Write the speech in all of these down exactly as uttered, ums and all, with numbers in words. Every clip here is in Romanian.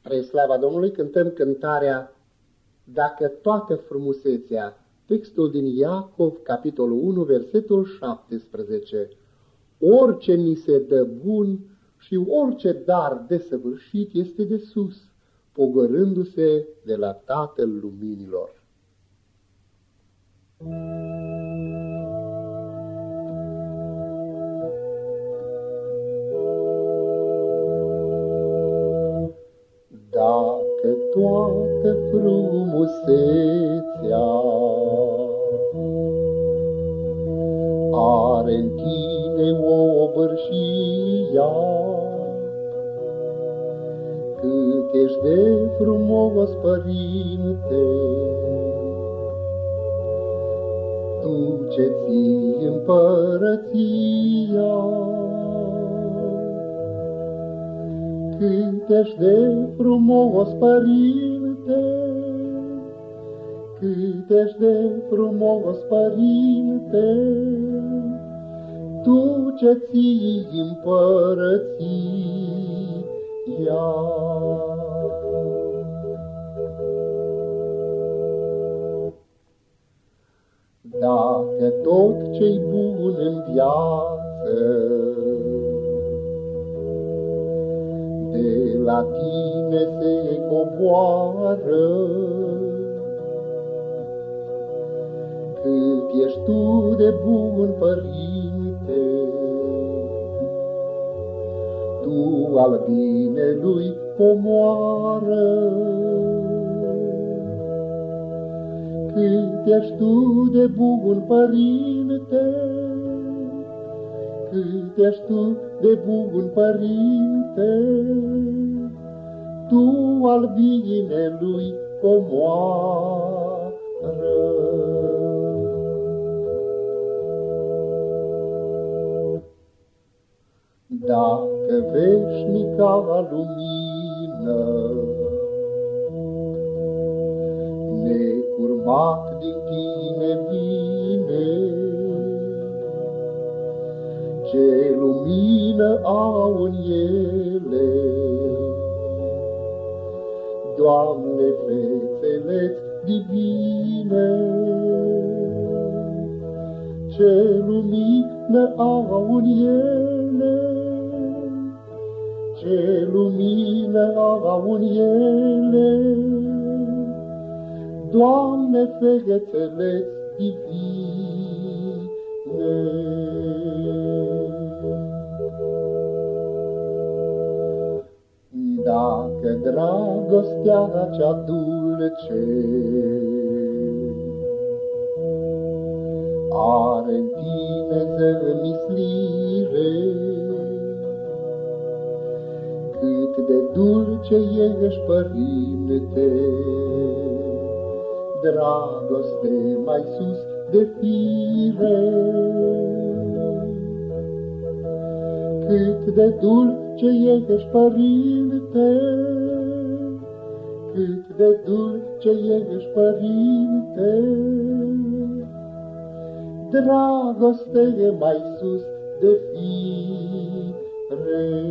Spre slava Domnului cântăm cântarea Dacă toată frumusețea, textul din Iacov, capitolul unu, versetul șaptesprezece. Orice ni se dă bun și orice dar desăvârșit este de sus, pogorându-se de la Tatăl Luminilor. Dacă toată frumusețea are în tine o bârșia, cât ești de frumos, Părinte, tu ce ții împărăția. Cât ești de frumos, Părinte, cât ești de frumos, Părinte, tu ce ții împărăția. Dacă tot ce-i bun în viață de la tine se coboară, cât ești tu de bun, Părinte, tu al binelui comoară. Cât ești tu de bun, Părinte, cât ești tu de bun, Părinte, tu al binelui comoară. Dacă veșnica lumină necurmat din tine vine, ce lumină au în ele, Doamne, fețele-ți divine, ce lumină au în ele, ce lumină au în ele, Doamne, fețele-ți divine. Dacă dragostea cea dulce are în tine zămislire, cât de dulce ești, Părinte, dragoste mai sus de fire. Cât de dulce ești, Părinte, cât de dulce ești, Părinte, dragoste mai sus de fire.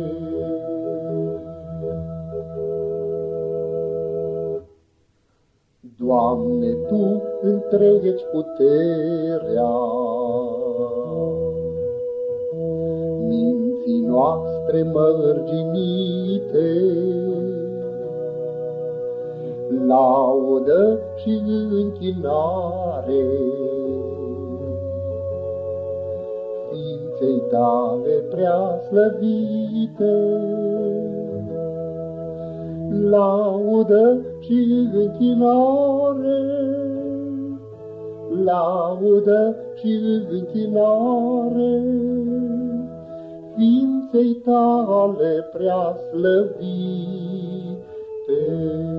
Doamne, Tu întregi puterea minții noastre mărginite, laudă și închinare ființei Tale prea slăvite. Laudă și închinare, laudă și închinare ființei Tale prea slăvite.